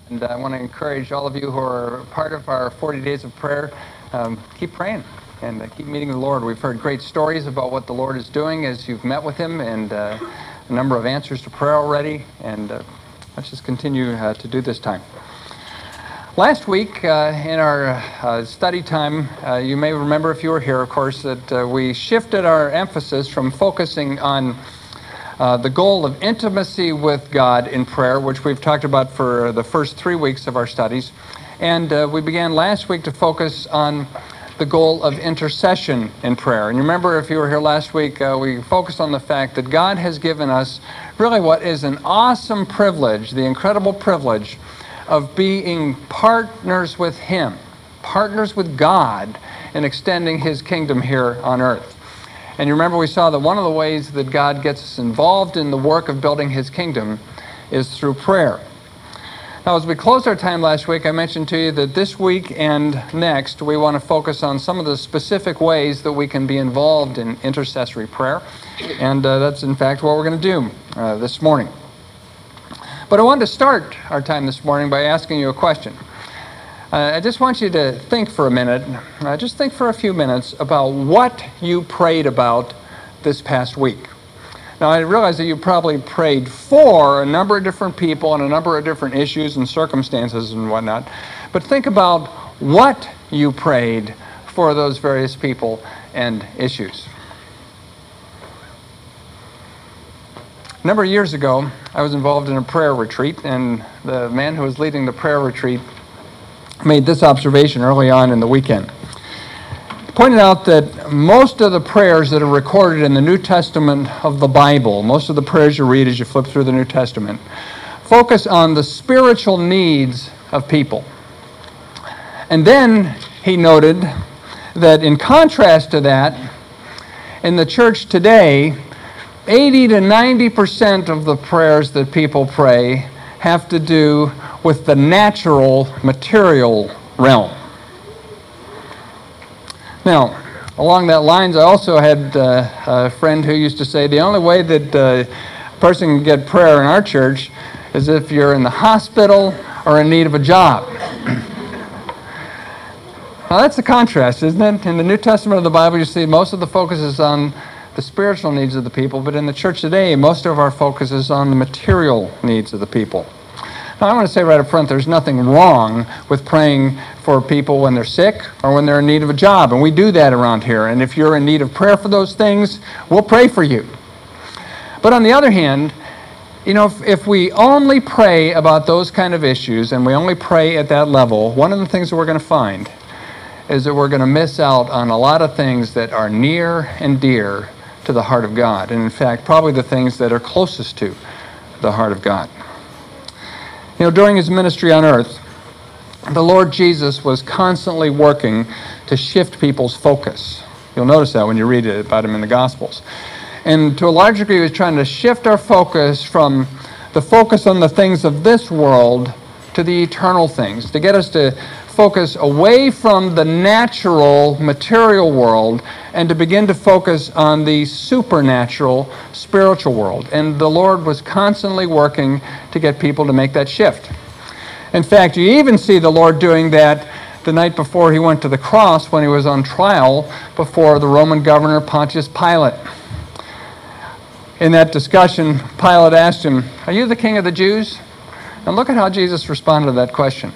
And I want to encourage all of you who are part of our 40 days of prayer, keep praying and keep meeting the Lord. We've heard great stories about what the Lord is doing as you've met with Him, and a number of answers to prayer already. And let's just continue to do this time. Last week in our study time, you may remember if you were here, of course, that we shifted our emphasis from focusing on the goal of intimacy with God in prayer, which we've talked about for the first 3 weeks of our studies. And we began last week to focus on the goal of intercession in prayer. And you remember, if you were here last week, we focused on the fact that God has given us really what is an awesome privilege, the incredible privilege of being partners with Him, partners with God in extending His kingdom here on earth. And you remember we saw that one of the ways that God gets us involved in the work of building His kingdom is through prayer. Now, as we closed our time last week, I mentioned to you that this week and next we want to focus on some of the specific ways that we can be involved in intercessory prayer. And that's in fact what we're going to do this morning. But I wanted to start our time this morning by asking you a question. I just want you to think for a minute, just think for a few minutes about what you prayed about this past week. Now, I realize that you probably prayed for a number of different people and a number of different issues and circumstances and whatnot, but think about what you prayed for those various people and issues. A number of years ago, I was involved in a prayer retreat, and the man who was leading the prayer retreat made this observation early on in the weekend. He pointed out that most of the prayers that are recorded in the New Testament of the Bible, most of the prayers you read as you flip through the New Testament, focus on the spiritual needs of people. And then he noted that in contrast to that, in the church today, 80 to 90% of the prayers that people pray have to do with the natural, material realm. Now, along that lines, I also had a friend who used to say the only way that a person can get prayer in our church is if you're in the hospital or in need of a job. Now, that's the contrast, isn't it? In the New Testament of the Bible, you see most of the focus is on the spiritual needs of the people, but in the church today, most of our focus is on the material needs of the people. Now, I want to say right up front, there's nothing wrong with praying for people when they're sick or when they're in need of a job, and we do that around here. And if you're in need of prayer for those things, we'll pray for you. But on the other hand, you know, if we only pray about those kind of issues and we only pray at that level, one of the things that we're going to find is that we're going to miss out on a lot of things that are near and dear to the heart of God, and in fact, probably the things that are closest to the heart of God. You know, during His ministry on earth, the Lord Jesus was constantly working to shift people's focus. You'll notice that when you read about Him in the Gospels. And to a large degree, He was trying to shift our focus from the focus on the things of this world to the eternal things, to get us to focus away from the natural, material world and to begin to focus on the supernatural, spiritual world. And the Lord was constantly working to get people to make that shift. In fact, you even see the Lord doing that the night before He went to the cross when He was on trial before the Roman governor Pontius Pilate. In that discussion, Pilate asked Him, "Are you the king of the Jews?" And look at how Jesus responded to that question.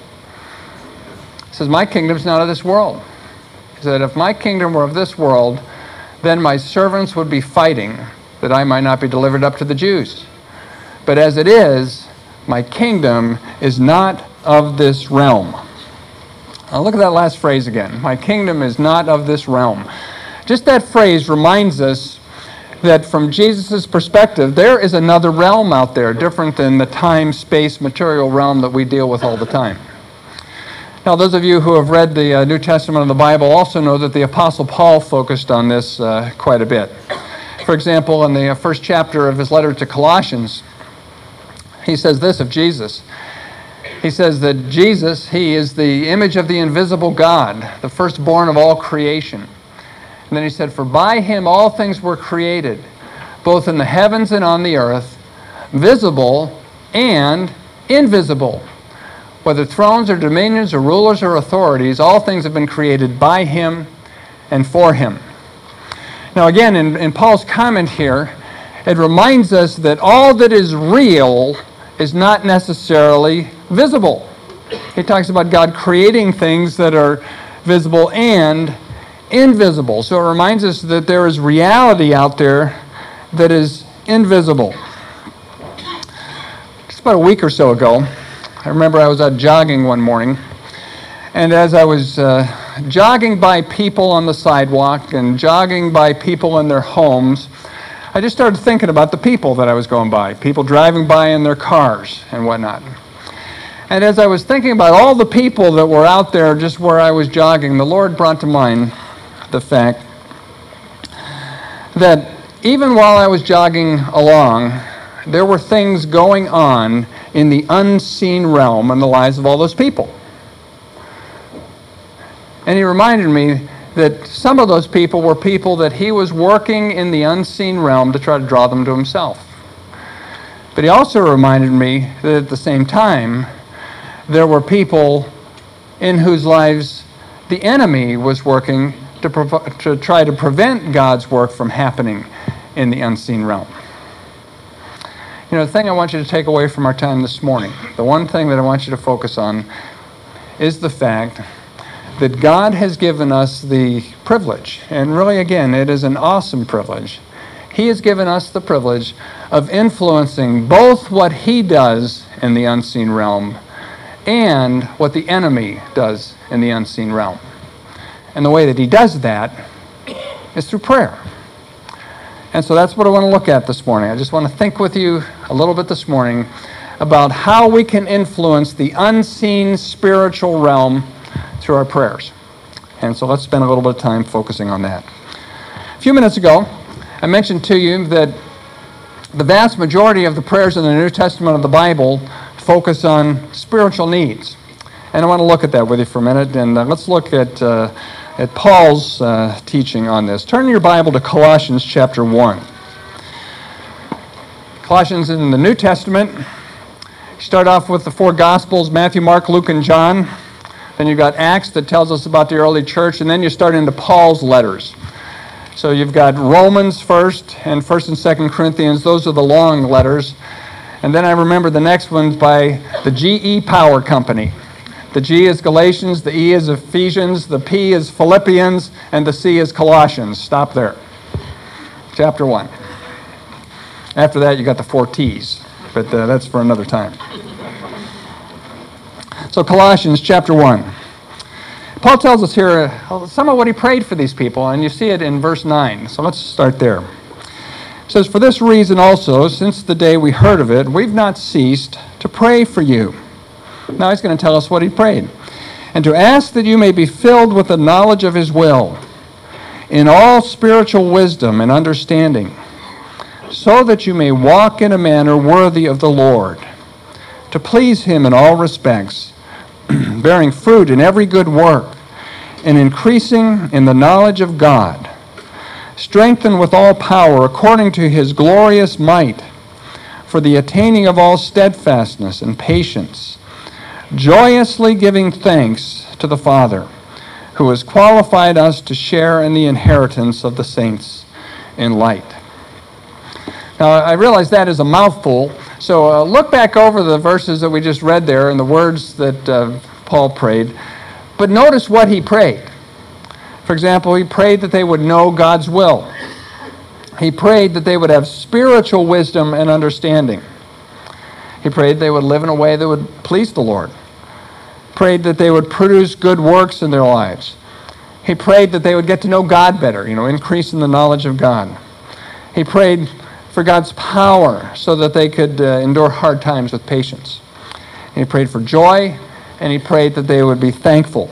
He says, "My kingdom's not of this world." He said, "If my kingdom were of this world, then my servants would be fighting that I might not be delivered up to the Jews. But as it is, my kingdom is not of this realm." Now look at that last phrase again. My kingdom is not of this realm. Just that phrase reminds us that from Jesus' perspective, there is another realm out there, different than the time, space, material realm that we deal with all the time. Now, those of you who have read the New Testament of the Bible also know that the Apostle Paul focused on this quite a bit. For example, in the first chapter of his letter to Colossians, he says this of Jesus. He says that Jesus, He is the image of the invisible God, the firstborn of all creation. And then he said, "For by Him all things were created, both in the heavens and on the earth, visible and invisible, whether thrones or dominions or rulers or authorities, all things have been created by him and for him. Now again, in Paul's comment here, it reminds us that all that is real is not necessarily visible. He talks about God creating things that are visible and invisible. So it reminds us that there is reality out there that is invisible. Just about a week or so ago, I remember I was out jogging one morning, and as I was jogging by people on the sidewalk and jogging by people in their homes, I just started thinking about the people that I was going by, people driving by in their cars and whatnot. And as I was thinking about all the people that were out there just where I was jogging, the Lord brought to mind the fact that even while I was jogging along, there were things going on in the unseen realm in the lives of all those people. And he reminded me that some of those people were people that he was working in the unseen realm to try to draw them to himself. But he also reminded me that at the same time, there were people in whose lives the enemy was working to try to prevent God's work from happening in the unseen realm. You know, the thing I want you to take away from our time this morning, the one thing that I want you to focus on, is the fact that God has given us the privilege, and really again, it is an awesome privilege. He has given us the privilege of influencing both what he does in the unseen realm and what the enemy does in the unseen realm. And the way that he does that is through prayer. And so that's what I want to look at this morning. I just want to think with you a little bit this morning about how we can influence the unseen spiritual realm through our prayers. And so let's spend a little bit of time focusing on that. A few minutes ago, I mentioned to you that the vast majority of the prayers in the New Testament of the Bible focus on spiritual needs. And I want to look at that with you for a minute, and let's look at Paul's teaching on this. Turn your Bible to Colossians chapter 1. Colossians in the New Testament. You start off with the four Gospels, Matthew, Mark, Luke, and John. Then you've got Acts that tells us about the early church, and then you start into Paul's letters. So you've got Romans first, and 1st and 2nd Corinthians. Those are the long letters. And then I remember the next one's by the GE Power Company. The G is Galatians, the E is Ephesians, the P is Philippians, and the C is Colossians. Stop there. Chapter 1. After that, you got the four T's, but that's for another time. So Colossians chapter 1. Paul tells us here some of what he prayed for these people, and you see it in verse 9. So let's start there. It says, "For this reason also, since the day we heard of it, we've not ceased to pray for you." Now he's going to tell us what he prayed. "And to ask that you may be filled with the knowledge of his will, in all spiritual wisdom and understanding, so that you may walk in a manner worthy of the Lord, to please him in all respects, bearing fruit in every good work, and increasing in the knowledge of God, strengthened with all power according to his glorious might, for the attaining of all steadfastness and patience, joyously giving thanks to the Father, who has qualified us to share in the inheritance of the saints in light." Now, I realize that is a mouthful, so look back over the verses that we just read there and the words that Paul prayed, but notice what he prayed. For example, he prayed that they would know God's will. He prayed that they would have spiritual wisdom and understanding. He prayed they would live in a way that would please the Lord. Prayed that they would produce good works in their lives. He prayed that they would get to know God better, increase in the knowledge of God. He prayed for God's power so that they could endure hard times with patience. And he prayed for joy, and he prayed that they would be thankful.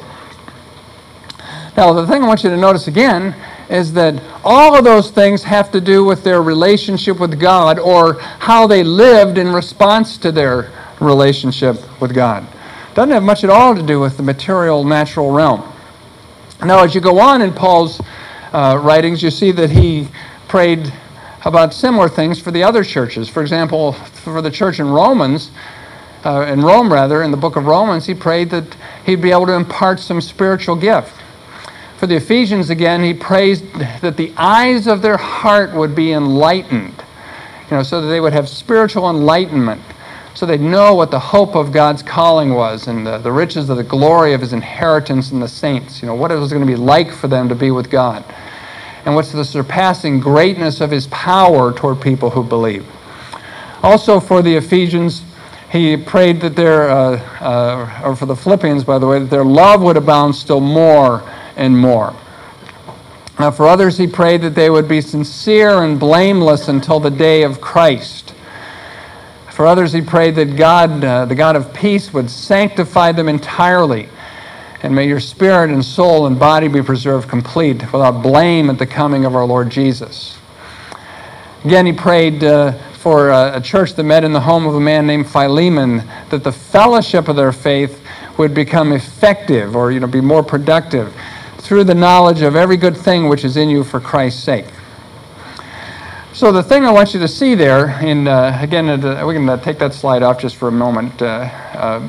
Now, the thing I want you to notice again is that all of those things have to do with their relationship with God, or how they lived in response to their relationship with God. It doesn't have much at all to do with the material, natural realm. Now, as you go on in Paul's writings, you see that he prayed about similar things for the other churches. For example, for the church in Romans, in Rome, in the book of Romans, he prayed that he'd be able to impart some spiritual gift. For the Ephesians, again, he prays that the eyes of their heart would be enlightened, so that they would have spiritual enlightenment, so they'd know what the hope of God's calling was and the riches of the glory of his inheritance in the saints, what it was going to be like for them to be with God, and what's the surpassing greatness of his power toward people who believe. Also for the Ephesians, he prayed that or for the Philippians, by the way, that their love would abound still more and more. Now, for others, he prayed that they would be sincere and blameless until the day of Christ. For others, he prayed that God, the God of peace, would sanctify them entirely, and may your spirit and soul and body be preserved complete, without blame at the coming of our Lord Jesus. Again, he prayed for a church that met in the home of a man named Philemon, that the fellowship of their faith would become effective, or be more productive, through the knowledge of every good thing which is in you for Christ's sake. So the thing I want you to see there, and again, we can take that slide off just for a moment. There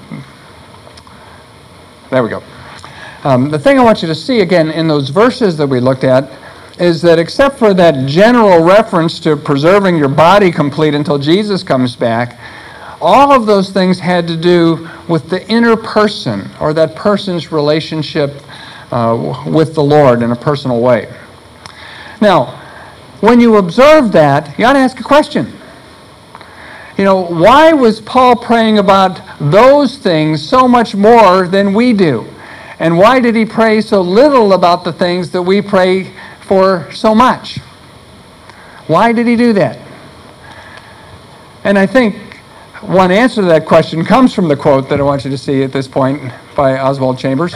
we go. The thing I want you to see, again, in those verses that we looked at, is that except for that general reference to preserving your body complete until Jesus comes back, all of those things had to do with the inner person, or that person's relationship with the Lord in a personal way. Now, when you observe that, you ought to ask a question. Why was Paul praying about those things so much more than we do? And why did he pray so little about the things that we pray for so much? Why did he do that? And I think one answer to that question comes from the quote that I want you to see at this point by Oswald Chambers.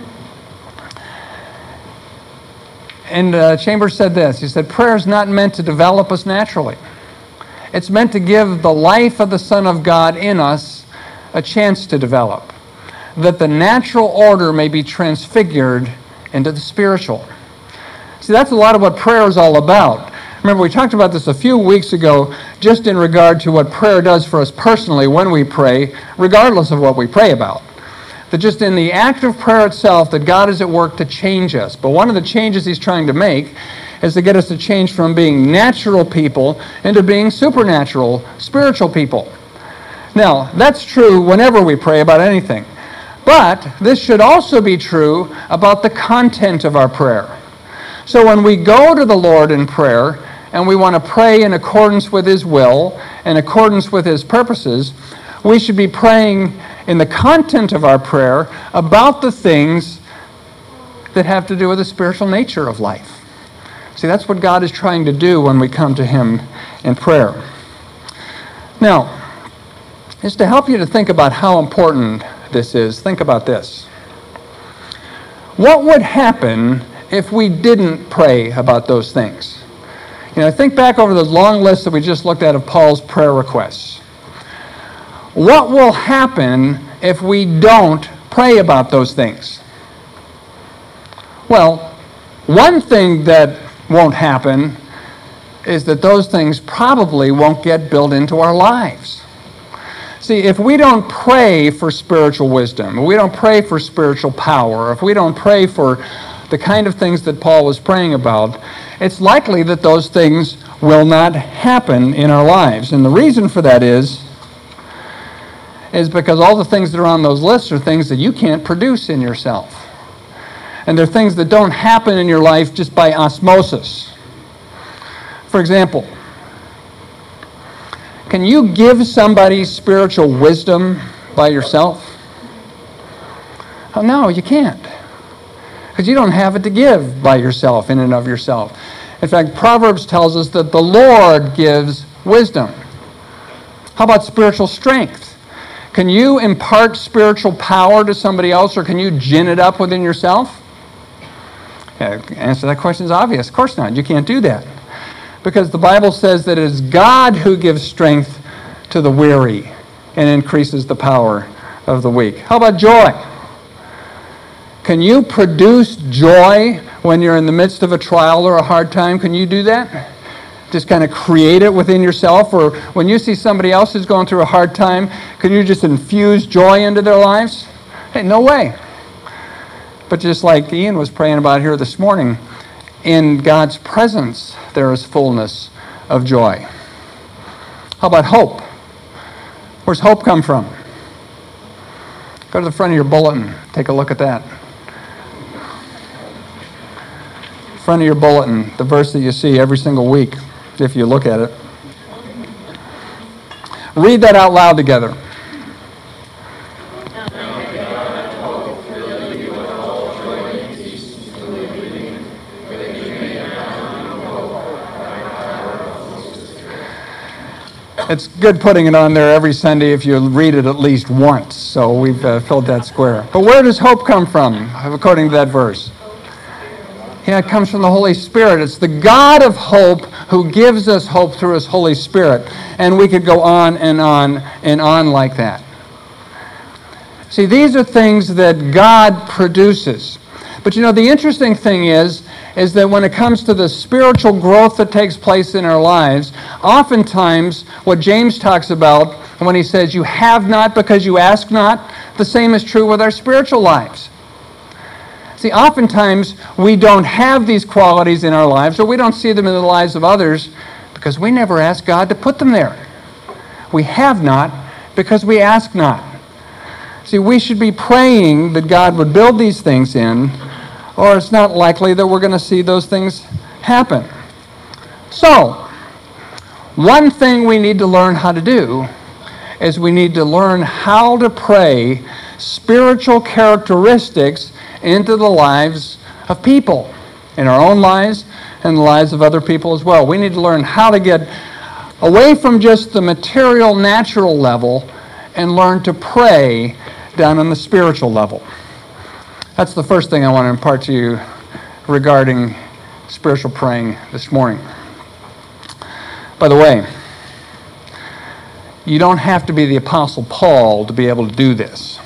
And Chambers said this. He said, prayer is not meant to develop us naturally. It's meant to give the life of the Son of God in us a chance to develop, that the natural order may be transfigured into the spiritual. See, that's a lot of what prayer is all about. Remember, we talked about this a few weeks ago, just in regard to what prayer does for us personally when we pray, regardless of what we pray about. That just in the act of prayer itself, that God is at work to change us. But one of the changes he's trying to make is to get us to change from being natural people into being supernatural, spiritual people. Now, that's true whenever we pray about anything. But this should also be true about the content of our prayer. So when we go to the Lord in prayer, and we want to pray in accordance with his will, in accordance with his purposes, we should be praying in the content of our prayer about the things that have to do with the spiritual nature of life. See, that's what God is trying to do when we come to him in prayer. Now, just to help you to think about how important this is, think about this. What would happen if we didn't pray about those things? Think back over the long list that we just looked at of Paul's prayer requests. What will happen if we don't pray about those things? Well, one thing that won't happen is that those things probably won't get built into our lives. See, if we don't pray for spiritual wisdom, if we don't pray for spiritual power, if we don't pray for the kind of things that Paul was praying about, it's likely that those things will not happen in our lives. And the reason for that is because all the things that are on those lists are things that you can't produce in yourself. And they're things that don't happen in your life just by osmosis. For example, can you give somebody spiritual wisdom by yourself? Oh, no, you can't. Because you don't have it to give by yourself, in and of yourself. In fact, Proverbs tells us that the Lord gives wisdom. How about spiritual strength? Can you impart spiritual power to somebody else, or can you gin it up within yourself? Yeah, answer to that question is obvious. Of course not. You can't do that. Because the Bible says that it is God who gives strength to the weary and increases the power of the weak. How about joy? Can you produce joy when you're in the midst of a trial or a hard time? Can you do that? just kind of create it within yourself? Or when you see somebody else who's going through a hard time, can you just infuse joy into their lives? Hey, no way. But just like Ian was praying about here this morning, in God's presence there is fullness of joy. How about hope? Where's hope come from? Go to the front of your bulletin. Take a look at that. Front of your bulletin, the verse that you see every single week, if you look at it. Read that out loud together. It's good putting it on there every Sunday if you read it at least once. So we've filled that square. But where does hope come from, according to that verse? Yeah, it comes from the Holy Spirit. It's the God of hope who gives us hope through His Holy Spirit. And we could go on and on and on like that. See, these are things that God produces. But you know, the interesting thing is that when it comes to the spiritual growth that takes place in our lives, oftentimes what James talks about when he says, you have not because you ask not, the same is true with our spiritual lives. See, oftentimes we don't have these qualities in our lives, or we don't see them in the lives of others because we never ask God to put them there. We have not because we ask not. See, we should be praying that God would build these things in, or it's not likely that we're going to see those things happen. So, one thing we need to learn how to do is we need to learn how to pray spiritual characteristics into the lives of people, in our own lives and the lives of other people as well. We need to learn how to get away from just the material, natural level and learn to pray down on the spiritual level. That's the first thing I want to impart to you regarding spiritual praying this morning. By the way, you don't have to be the Apostle Paul to be able to do this.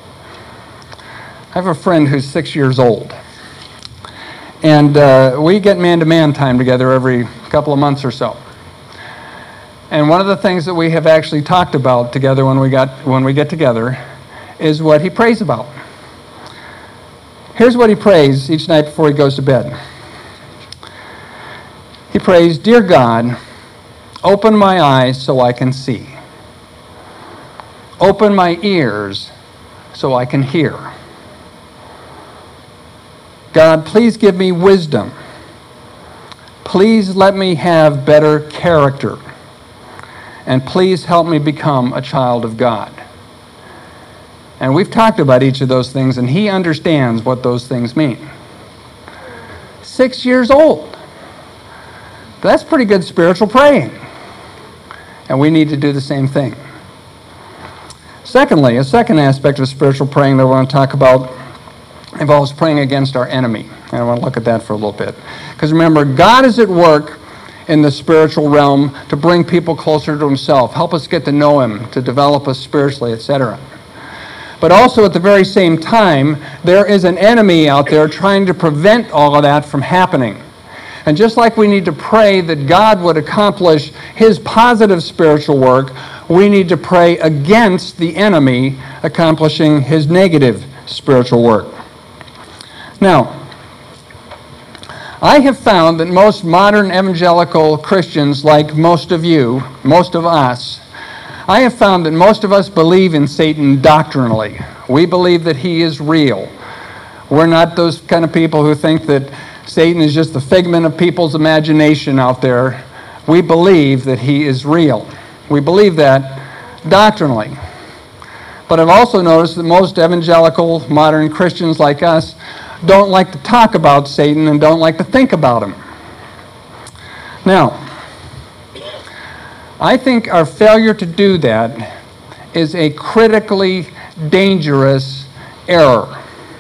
I have a friend who's 6 years old. And we get man-to-man time together every couple of months or so. And one of the things that we have actually talked about together when we get together is what he prays about. Here's what he prays each night before he goes to bed. He prays, "Dear God, open my eyes so I can see. Open my ears so I can hear. God, please give me wisdom. Please let me have better character. And please help me become a child of God." And we've talked about each of those things, and he understands what those things mean. 6 years old. That's pretty good spiritual praying. And we need to do the same thing. Secondly, a second aspect of spiritual praying that I want to talk about involves praying against our enemy. And I want to look at that for a little bit. Because remember, God is at work in the spiritual realm to bring people closer to Himself, help us get to know Him, to develop us spiritually, etc. But also at the very same time, there is an enemy out there trying to prevent all of that from happening. And just like we need to pray that God would accomplish His positive spiritual work, we need to pray against the enemy accomplishing his negative spiritual work. Now, I have found that most modern evangelical Christians, like most of you, most of us, I have found that most of us believe in Satan doctrinally. We believe that he is real. We're not those kind of people who think that Satan is just the figment of people's imagination out there. We believe that he is real. We believe that doctrinally. But I've also noticed that most evangelical modern Christians like us don't like to talk about Satan and don't like to think about him. Now, I think our failure to do that is a critically dangerous error.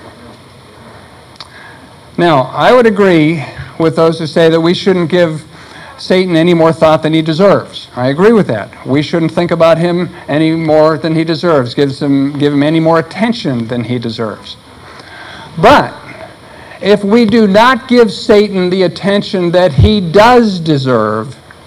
Now, I would agree with those who say that we shouldn't give Satan any more thought than he deserves. I agree with that. We shouldn't think about him any more than he deserves, give him any more attention than he deserves. But if we do not give Satan the attention that he does deserve,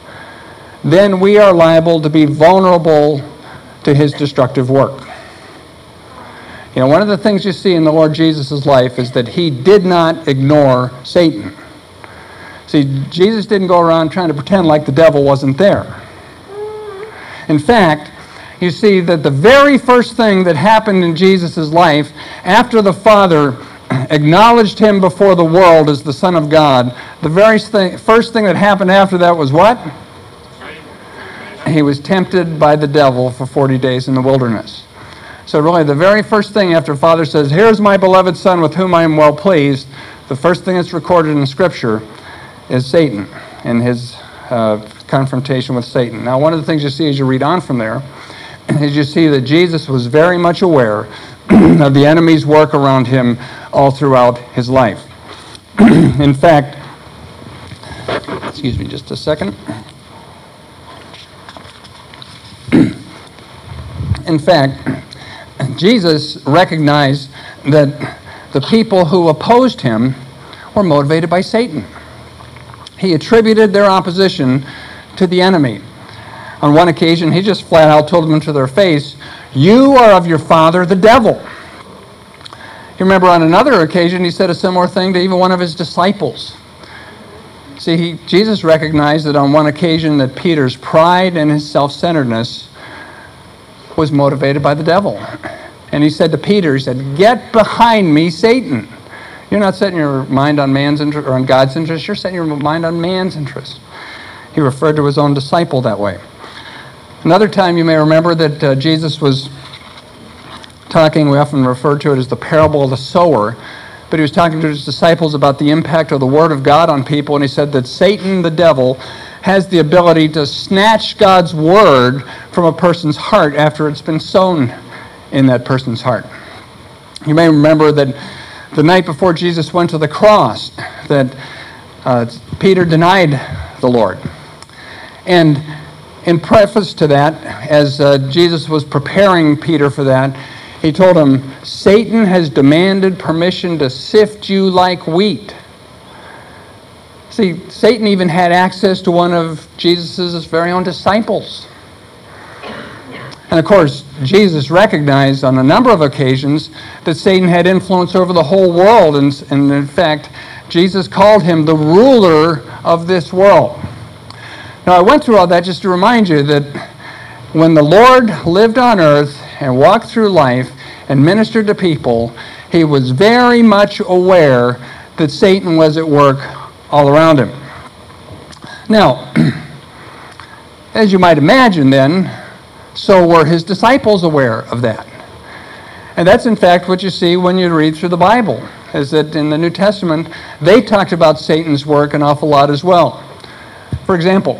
then we are liable to be vulnerable to his destructive work. You know, one of the things you see in the Lord Jesus' life is that he did not ignore Satan. See, Jesus didn't go around trying to pretend like the devil wasn't there. In fact, you see that the very first thing that happened in Jesus' life, after the Father acknowledged him before the world as the Son of God, the very first thing that happened after that was what? He was tempted by the devil for 40 days in the wilderness. So really, the very first thing after Father says, "Here's my beloved Son with whom I am well pleased," the first thing that's recorded in Scripture is Satan and his confrontation with Satan. Now, one of the things you see as you read on from there is you see that Jesus was very much aware of the enemy's work around him all throughout his life. In fact, excuse me just a second. In fact, Jesus recognized that the people who opposed him were motivated by Satan. He attributed their opposition to the enemy. On one occasion, he just flat out told them to their face, "You are of your father, the devil." You remember on another occasion, he said a similar thing to even one of his disciples. See, Jesus recognized that on one occasion that Peter's pride and his self-centeredness was motivated by the devil. And he said to Peter, he said, "Get behind me, Satan." You're not setting your mind on man's interest or on God's interest. You're setting your mind on man's interest. He referred to his own disciple that way. Another time you may remember that Jesus was talking, we often refer to it as the parable of the sower, but he was talking to his disciples about the impact of the Word of God on people, and he said that Satan, the devil, has the ability to snatch God's Word from a person's heart after it's been sown in that person's heart. You may remember that the night before Jesus went to the cross, that Peter denied the Lord. And in preface to that, as Jesus was preparing Peter for that, he told him, "Satan has demanded permission to sift you like wheat." See, Satan even had access to one of Jesus' very own disciples. And of course, Jesus recognized on a number of occasions that Satan had influence over the whole world. And in fact, Jesus called him the ruler of this world. Now, I went through all that just to remind you that when the Lord lived on earth and walked through life and ministered to people, he was very much aware that Satan was at work all around him. Now, as you might imagine then, so were his disciples aware of that. And that's in fact what you see when you read through the Bible, is that in the New Testament, they talked about Satan's work an awful lot as well. For example,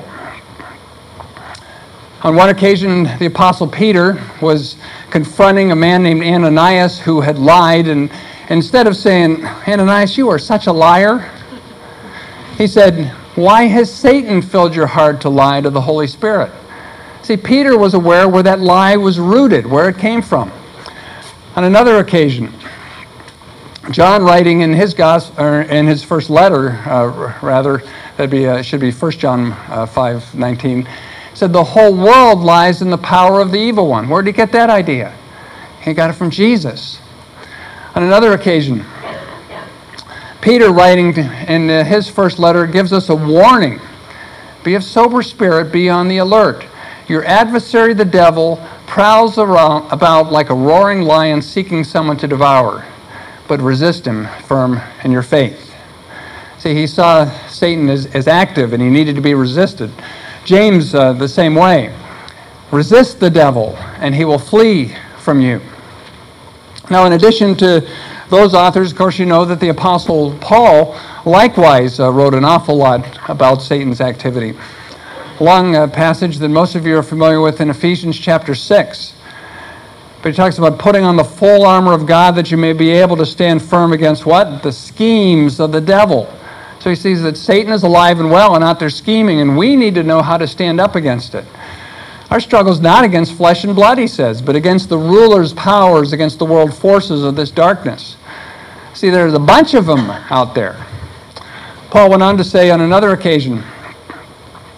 on one occasion, the Apostle Peter was confronting a man named Ananias who had lied, and instead of saying, "Ananias, you are such a liar," he said, "Why has Satan filled your heart to lie to the Holy Spirit?" See, Peter was aware where that lie was rooted, where it came from. On another occasion, John, writing in his gospel, or in his first letter, should be 1 John 5:19, said the whole world lies in the power of the evil one. Where did he get that idea? He got it from Jesus. On another occasion, Peter, writing in his first letter, gives us a warning. "Be of sober spirit, be on the alert. Your adversary, the devil, prowls about like a roaring lion seeking someone to devour, but resist him firm in your faith." See, he saw Satan as active and he needed to be resisted. James, the same way. Resist the devil and he will flee from you. Now, in addition to those authors, of course, you know that the Apostle Paul likewise wrote an awful lot about Satan's activity. A long passage that most of you are familiar with in Ephesians chapter 6. But he talks about putting on the full armor of God that you may be able to stand firm against what? The schemes of the devil. So he sees that Satan is alive and well and out there scheming, and we need to know how to stand up against it. Our struggle is not against flesh and blood, he says, but against the rulers, powers, against the world forces of this darkness. See, there's a bunch of them out there. Paul went on to say on another occasion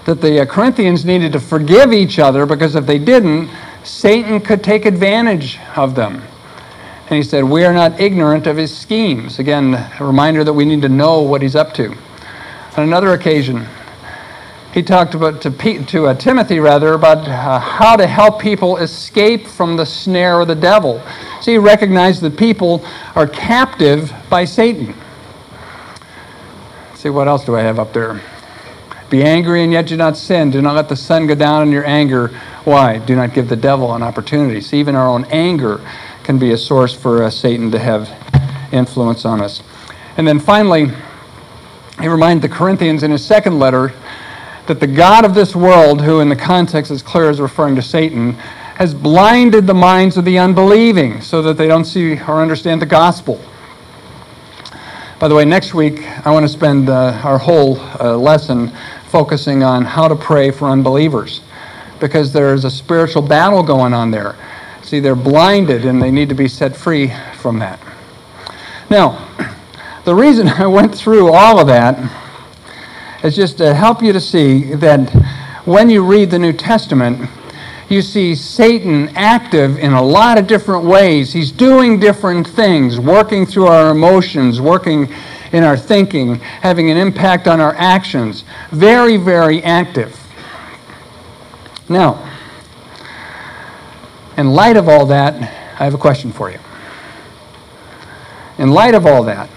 that the Corinthians needed to forgive each other, because if they didn't, Satan could take advantage of them. And he said, we are not ignorant of his schemes. Again, a reminder that we need to know what he's up to. On another occasion, he talked about to Timothy about how to help people escape from the snare of the devil. So he recognized that people are captive by Satan. Let's see, what else do I have up there? Be angry and yet do not sin. Do not let the sun go down in your anger. Why? Do not give the devil an opportunity. See, even our own anger can be a source for Satan to have influence on us. And then finally, he reminded the Corinthians in his second letter that the God of this world, who in the context is clear is referring to Satan, has blinded the minds of the unbelieving so that they don't see or understand the gospel. By the way, next week I want to spend our whole lesson focusing on how to pray for unbelievers, because there's a spiritual battle going on there. See, they're blinded and they need to be set free from that. Now, the reason I went through all of that is just to help you to see that when you read the New Testament, you see Satan active in a lot of different ways. He's doing different things, working through our emotions, working in our thinking, having an impact on our actions. Very, very active. Now, in light of all that, I have a question for you. In light of all that,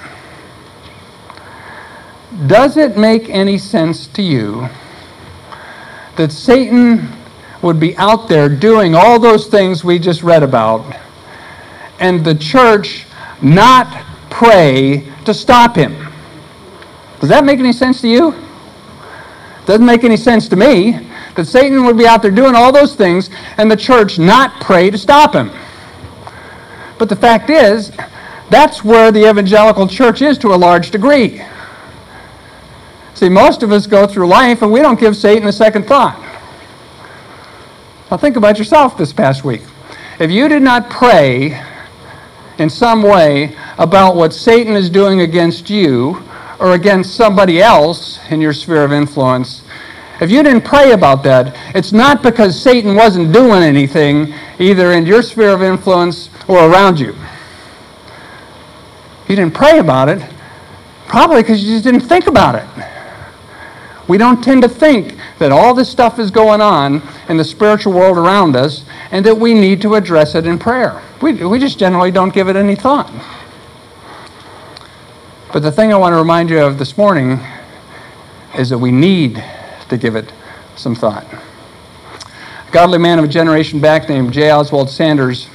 does it make any sense to you that Satan would be out there doing all those things we just read about, and the church not pray to stop him? Does that make any sense to you? Doesn't make any sense to me that Satan would be out there doing all those things and the church not pray to stop him. But the fact is, that's where the evangelical church is to a large degree. See, most of us go through life and we don't give Satan a second thought. Now think about yourself this past week. If you did not pray in some way about what Satan is doing against you or against somebody else in your sphere of influence, if you didn't pray about that, it's not because Satan wasn't doing anything either in your sphere of influence or around you. You didn't pray about it, probably because you just didn't think about it. We don't tend to think that all this stuff is going on in the spiritual world around us and that we need to address it in prayer. We just generally don't give it any thought. But the thing I want to remind you of this morning is that we need to give it some thought. A godly man of a generation back named J. Oswald Sanders.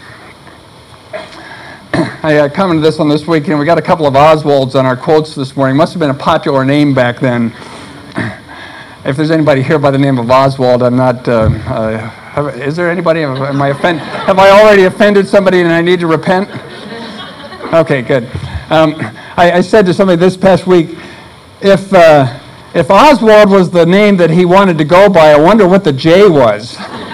I commented this on this week, and we got a couple of Oswalds on our quotes this morning. Must have been a popular name back then. If there's anybody here by the name of Oswald, I'm not... is there anybody? Have I already offended somebody and I need to repent? Okay, good. I said to somebody this past week, if Oswald was the name that he wanted to go by, I wonder what the J was.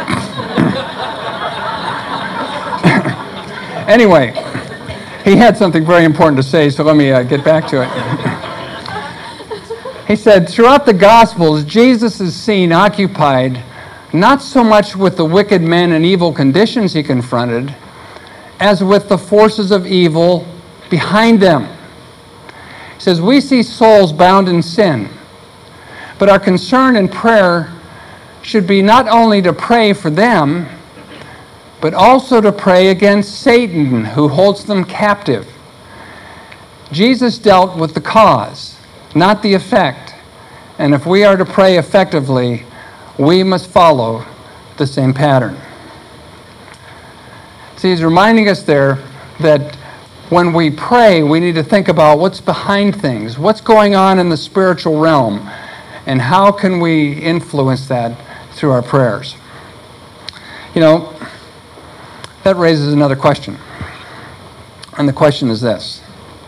Anyway, he had something very important to say, so let me get back to it. He said, throughout the Gospels, Jesus is seen occupied not so much with the wicked men and evil conditions he confronted, as with the forces of evil behind them. He says, we see souls bound in sin, but our concern in prayer should be not only to pray for them, but also to pray against Satan, who holds them captive. Jesus dealt with the cause, not the effect. And if we are to pray effectively, we must follow the same pattern. See, he's reminding us there that when we pray, we need to think about what's behind things, what's going on in the spiritual realm, and how can we influence that through our prayers. You know, that raises another question. And the question is this: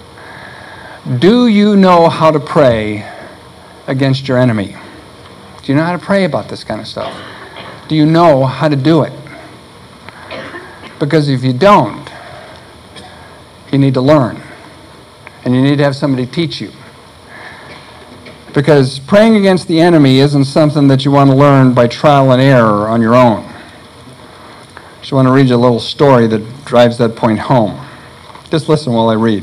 do you know how to pray against your enemy? Do you know how to pray about this kind of stuff? Do you know how to do it? Because if you don't, you need to learn. And you need to have somebody teach you. Because praying against the enemy isn't something that you want to learn by trial and error on your own. I just want to read you a little story that drives that point home. Just listen while I read.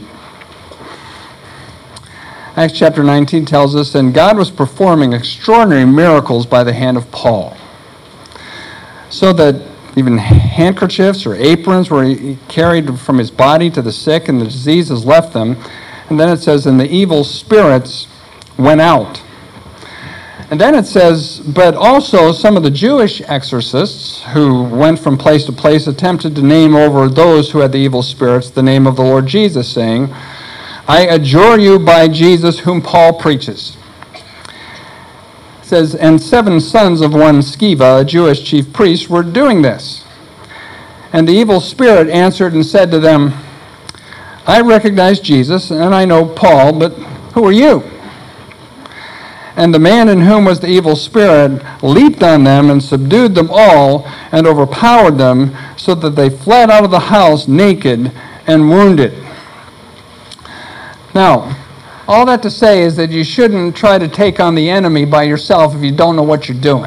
Acts chapter 19 tells us, and God was performing extraordinary miracles by the hand of Paul, so that even handkerchiefs or aprons were carried from his body to the sick, and the diseases left them. And then it says, and the evil spirits went out. And then it says, but also some of the Jewish exorcists who went from place to place attempted to name over those who had the evil spirits the name of the Lord Jesus, saying, I adjure you by Jesus whom Paul preaches. It says, and 7 sons of one Sceva, a Jewish chief priest, were doing this. And the evil spirit answered and said to them, I recognize Jesus, and I know Paul, but who are you? And the man in whom was the evil spirit leaped on them and subdued them all and overpowered them, so that they fled out of the house naked and wounded. Now, all that to say is that you shouldn't try to take on the enemy by yourself if you don't know what you're doing.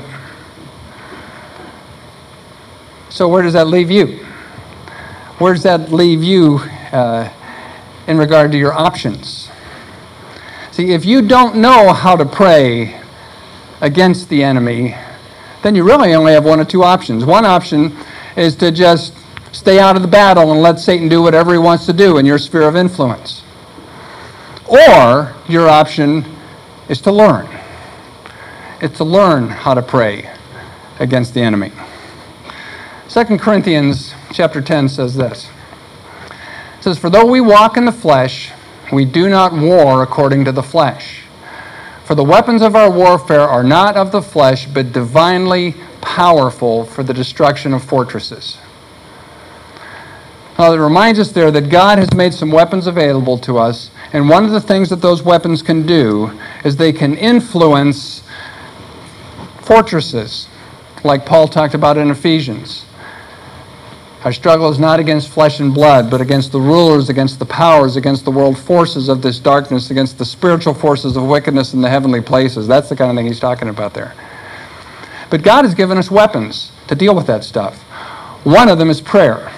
So where does that leave you? Where does that leave you in regard to your options? See, if you don't know how to pray against the enemy, then you really only have one of two options. One option is to just stay out of the battle and let Satan do whatever he wants to do in your sphere of influence. Or your option is to learn. It's to learn how to pray against the enemy. 2 Corinthians chapter 10 says this. It says, for though we walk in the flesh, we do not war according to the flesh. For the weapons of our warfare are not of the flesh, but divinely powerful for the destruction of fortresses. Now, it reminds us there that God has made some weapons available to us, and one of the things that those weapons can do is they can influence fortresses, like Paul talked about in Ephesians. Our struggle is not against flesh and blood, but against the rulers, against the powers, against the world forces of this darkness, against the spiritual forces of wickedness in the heavenly places. That's the kind of thing he's talking about there. But God has given us weapons to deal with that stuff. One of them is prayer.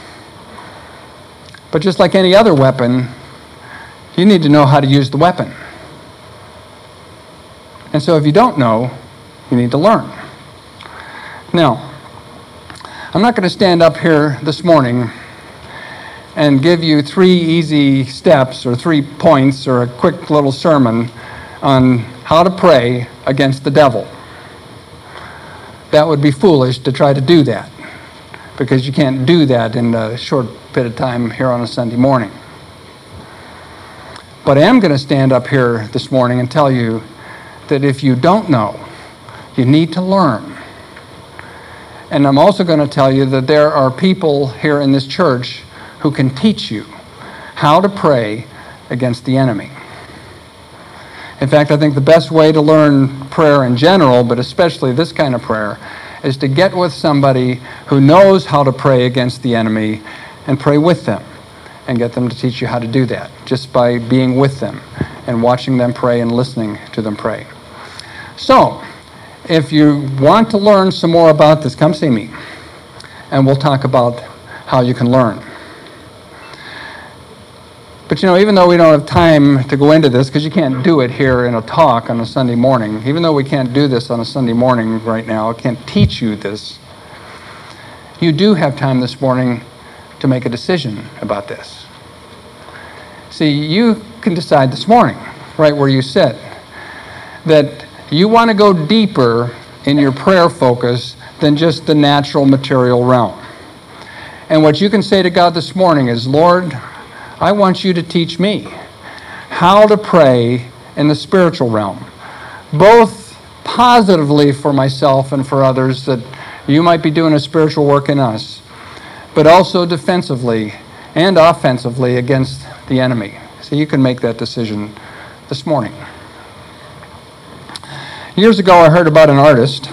But just like any other weapon, you need to know how to use the weapon. And so if you don't know, you need to learn. Now, I'm not going to stand up here this morning and give you 3 easy steps or 3 points or a quick little sermon on how to pray against the devil. That would be foolish to try to do that, because you can't do that in a short bit of time here on a Sunday morning. But I am going to stand up here this morning and tell you that if you don't know, you need to learn. And I'm also going to tell you that there are people here in this church who can teach you how to pray against the enemy. In fact, I think the best way to learn prayer in general, but especially this kind of prayer, is to get with somebody who knows how to pray against the enemy and pray with them and get them to teach you how to do that just by being with them and watching them pray and listening to them pray. So, if you want to learn some more about this, come see me, and we'll talk about how you can learn. But even though we don't have time to go into this, because you can't do it here in a talk on a Sunday morning, even though we can't do this on a Sunday morning right now, I can't teach you this, you do have time this morning to make a decision about this. See, you can decide this morning, right where you sit, that you want to go deeper in your prayer focus than just the natural material realm. And what you can say to God this morning is, Lord, I want you to teach me how to pray in the spiritual realm, both positively for myself and for others, that you might be doing a spiritual work in us, but also defensively and offensively against the enemy. So you can make that decision this morning. Years ago, I heard about an artist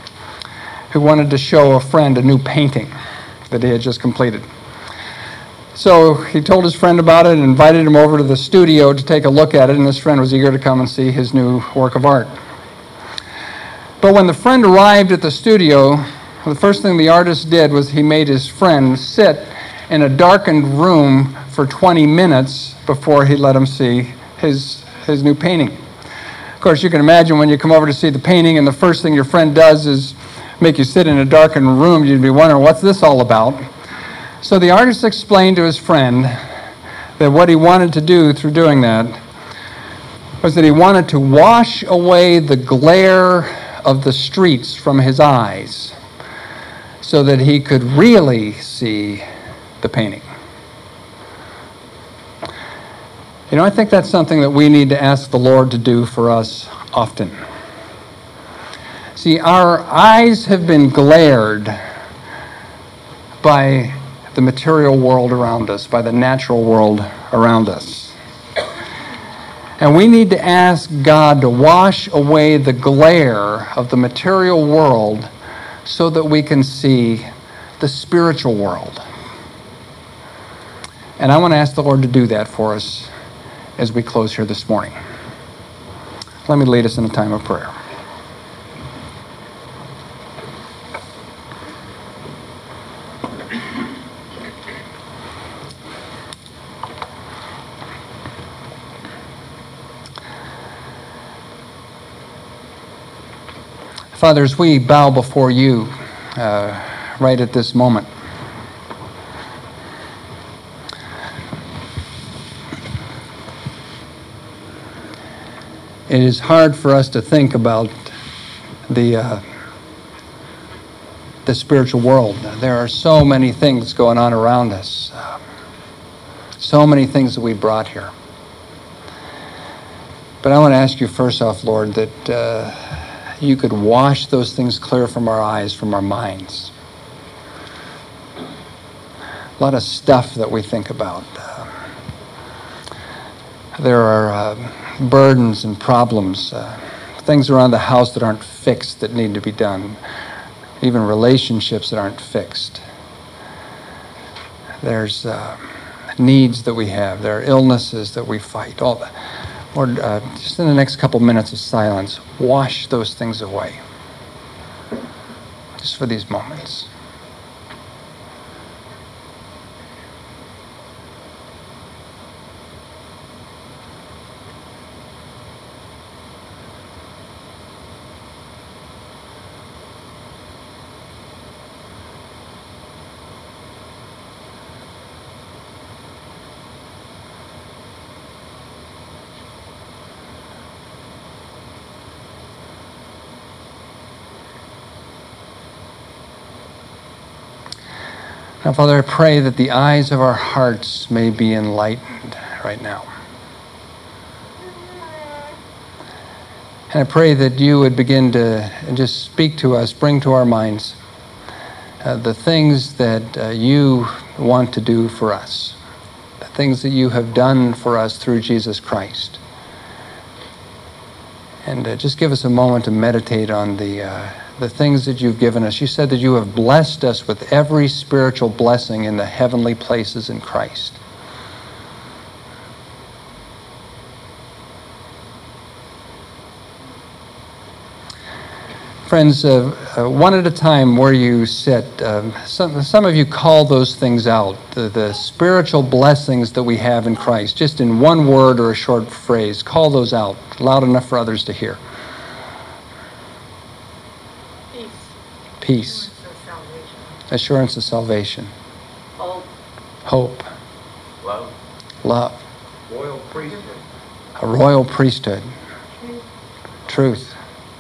who wanted to show a friend a new painting that he had just completed. So he told his friend about it and invited him over to the studio to take a look at it, and his friend was eager to come and see his new work of art. But when the friend arrived at the studio, the first thing the artist did was he made his friend sit in a darkened room for 20 minutes before he let him see his new painting. Of course, you can imagine when you come over to see the painting and the first thing your friend does is make you sit in a darkened room, you'd be wondering, what's this all about? So the artist explained to his friend that what he wanted to do through doing that was that he wanted to wash away the glare of the streets from his eyes so that he could really see the painting. You know, I think that's something that we need to ask the Lord to do for us often. See, our eyes have been glared by the material world around us, by the natural world around us. And we need to ask God to wash away the glare of the material world so that we can see the spiritual world. And I want to ask the Lord to do that for us as we close here this morning. Let me lead us in a time of prayer. Father, as we bow before you right at this moment, it is hard for us to think about the spiritual world. There are so many things going on around us, so many things that we brought here. But I want to ask you first off, Lord, that you could wash those things clear from our eyes, from our minds. A lot of stuff that we think about. There are burdens and problems, things around the house that aren't fixed that need to be done, even relationships that aren't fixed. There's needs that we have. There are illnesses that we fight. All that. Lord, just in the next couple minutes of silence, wash those things away. Just for these moments. Now, Father, I pray that the eyes of our hearts may be enlightened right now. And I pray that you would begin to just speak to us, bring to our minds the things that you want to do for us, the things that you have done for us through Jesus Christ. And just give us a moment to meditate on the things that you've given us. You said that you have blessed us with every spiritual blessing in the heavenly places in Christ. Friends, one at a time where you sit, some of you call those things out, the spiritual blessings that we have in Christ, just in one word or a short phrase. Call those out loud enough for others to hear. Peace. Assurance of salvation. Hope. Love. Royal priesthood. A royal priesthood. Truth.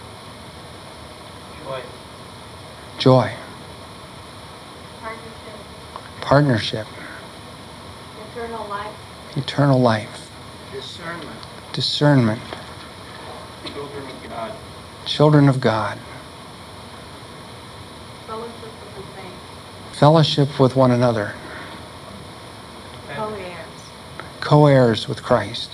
Joy. Partnership. Eternal life. Discernment. Children of God. Children of God. Fellowship with one another. Co-heirs with Christ.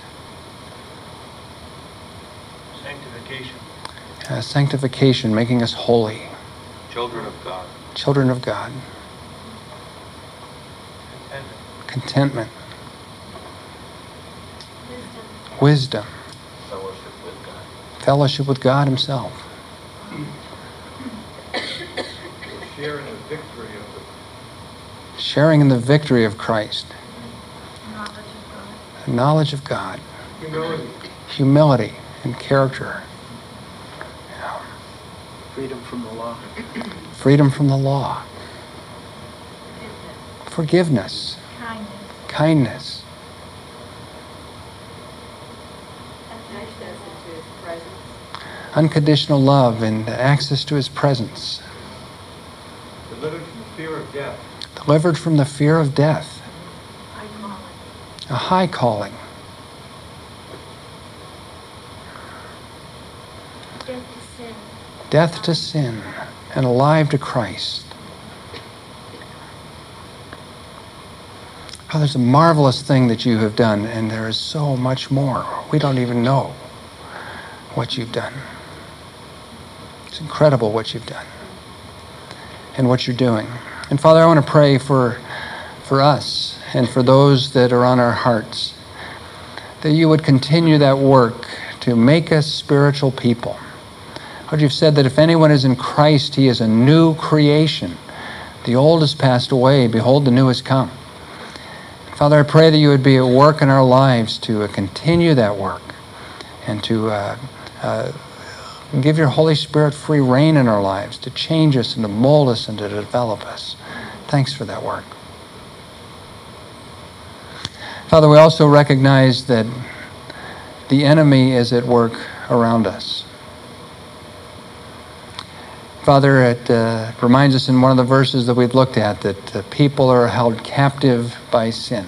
Sanctification, making us holy. Children of God. Children of God. contentment, wisdom, fellowship with God Himself. Sharing the victory of Sharing in the victory of Christ. Knowledge of God. Knowledge of God. humility. Humility and character. Yeah. Freedom from the law. Freedom from the law. Forgiveness. Kindness. Kindness. Access into His presence. Unconditional love and access to His presence. Delivered from the fear of death. Delivered from the fear of death. I call it. A high calling. Death to sin. Death to sin and alive to Christ. Oh, there's a marvelous thing that you have done, and there is so much more. We don't even know what you've done. It's incredible what you've done and what you're doing. And Father, I want to pray for us and for those that are on our hearts, that you would continue that work to make us spiritual people. Lord, you've said that if anyone is in Christ, he is a new creation. The old has passed away. Behold, the new has come. Father, I pray that you would be at work in our lives to continue that work and to give your Holy Spirit free reign in our lives, to change us and to mold us and to develop us. Thanks for that work. Father, we also recognize that the enemy is at work around us. Father, it reminds us in one of the verses that we've looked at that people are held captive by sin.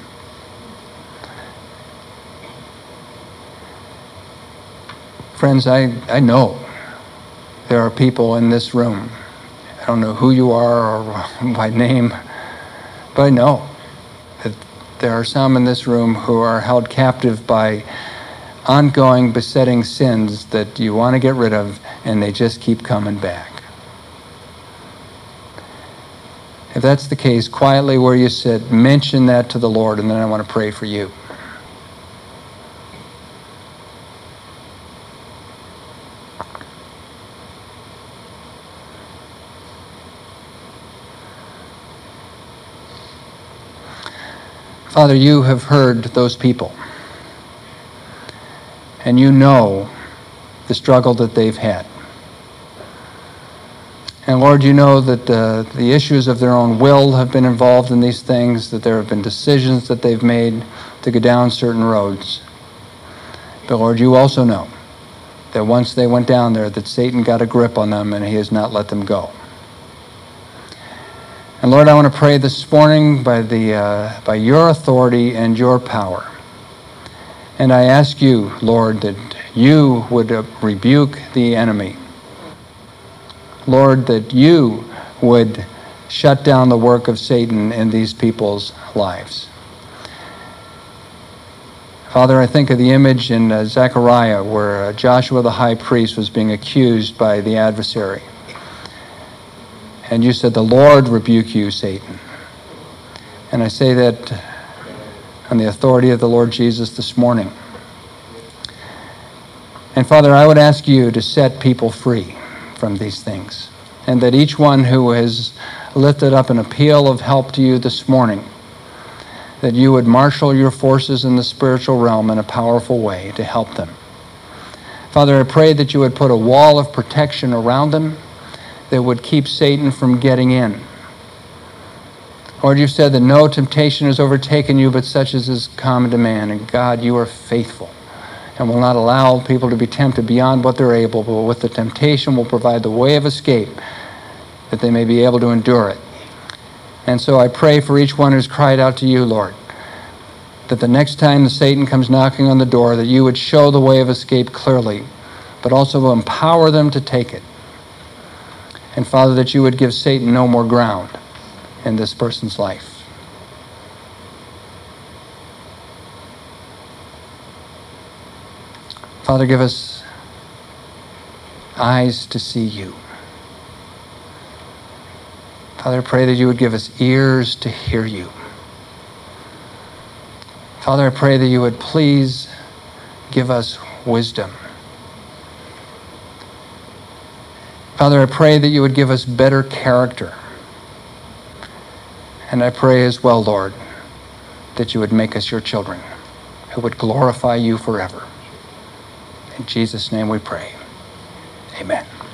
Friends, I know there are people in this room. I don't know who you are or by name, but I know that there are some in this room who are held captive by ongoing besetting sins that you want to get rid of, and they just keep coming back. If that's the case, quietly where you sit, mention that to the Lord, and then I want to pray for you. Father, you have heard those people, and you know the struggle that they've had. And Lord, you know that the issues of their own will have been involved in these things, that there have been decisions that they've made to go down certain roads. But Lord, you also know that once they went down there, that Satan got a grip on them and he has not let them go. And Lord, I want to pray this morning by your authority and your power. And I ask you, Lord, that you would rebuke the enemy. Lord, that you would shut down the work of Satan in these people's lives. Father, I think of the image in Zechariah where Joshua the high priest was being accused by the adversary. And you said, "The Lord rebuke you, Satan." And I say that on the authority of the Lord Jesus this morning. And Father, I would ask you to set people free from these things, and that each one who has lifted up an appeal of help to you this morning, that you would marshal your forces in the spiritual realm in a powerful way to help them. Father, I pray that you would put a wall of protection around them that would keep Satan from getting in. Lord, you've said that no temptation has overtaken you but such as is common to man. And God, you are faithful and will not allow people to be tempted beyond what they're able, but with the temptation will provide the way of escape that they may be able to endure it. And so I pray for each one who's cried out to you, Lord, that the next time the Satan comes knocking on the door, that you would show the way of escape clearly, but also empower them to take it. And Father, that you would give Satan no more ground in this person's life. Father, give us eyes to see you. Father, I pray that you would give us ears to hear you. Father, I pray that you would please give us wisdom. Father, I pray that you would give us better character. And I pray as well, Lord, that you would make us your children who would glorify you forever. In Jesus' name we pray. Amen.